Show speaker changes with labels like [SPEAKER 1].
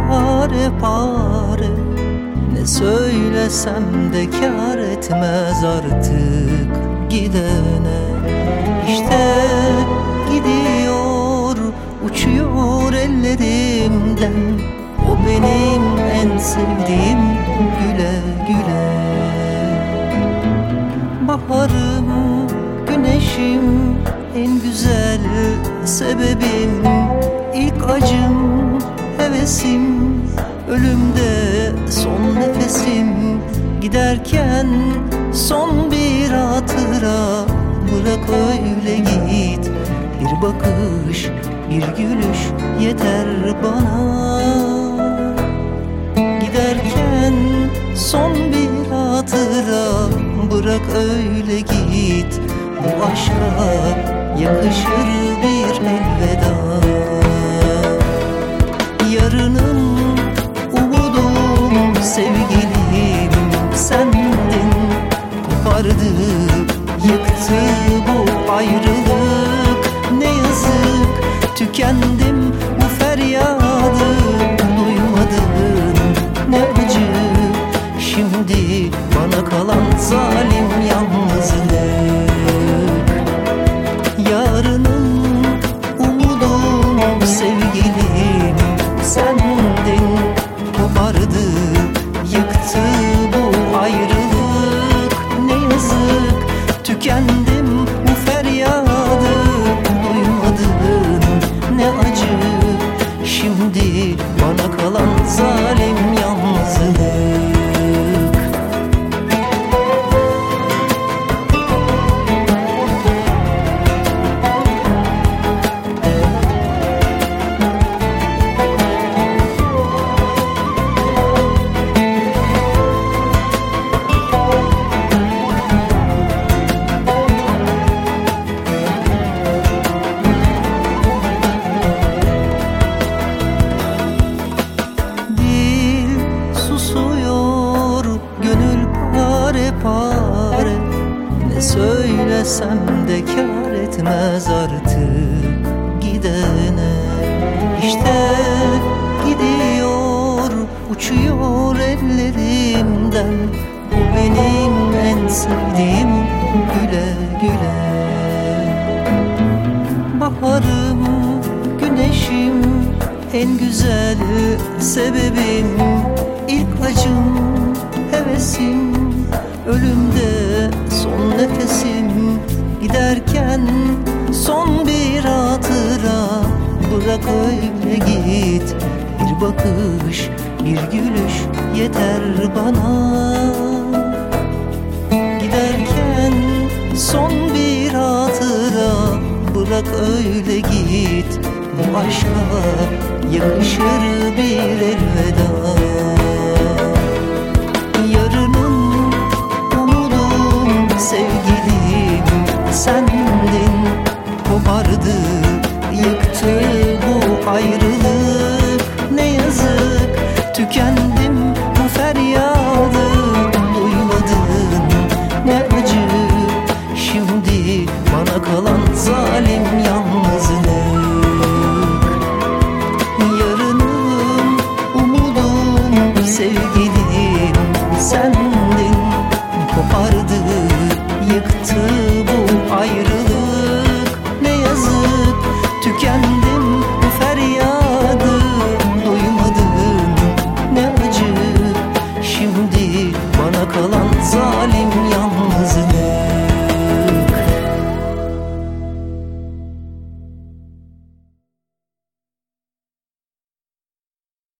[SPEAKER 1] pare pare. Ne söylesem de kâr etmez artık gidene. İşte gidiyor, uçuyor ellerimden. O benim en sevdiğim güle güle. Baharım, güneşim, en güzel sebebim. İlk acım, hevesim, ölümde son nefesim. Giderken son bir hatıra, bırak öyle git. Bir bakış, bir gülüş yeter bana. Giderken son bir hatıra, bırak öyle git. Bu aşka yakışır bir elveda. Yarınım, umudum, sevgilim sendin. Kopardı, yıktı bu ayrılık. Ne yazık, tükendim bu feryadı. Duymadın ne acı, şimdi bana kalan zalim yalnızlık. Yarınım, umudum, sevgilim sendin. Kopardı, yıktı bu ayrılık. Ne yazık, tükendim bu feryadı. Duymadın ne acı, şimdi bana kalan zalim yalnızlık. Pare, ne söylesem de kâr etmez artık gidene. İşte gidiyor, uçuyor ellerimden. Bu benim en sevdiğim güle güle. Baharım, güneşim, en güzel sebebim. İlk acım, hevesim, ölümde son nefesim. Giderken son bir hatıra, bırak öyle git. Bir bakış, bir gülüş yeter bana. Giderken son bir hatıra, bırak öyle git. Bu aşka yakışır bir elveda. Yarınım, umudum, sevgilim sendin. Kopardı, yıktı bu ayrılık. Ne yazık, tükendim bu feryadı. Duymadın ne acı, şimdi bana kalan zalim yalnızlık. Yarınım, umudum, sevgilim sendin. Kopardı, yıktı bu ayrılık. Ne yazık, tükendim bu feryadı. Duymadın ne acı, şimdi bana kalan zalim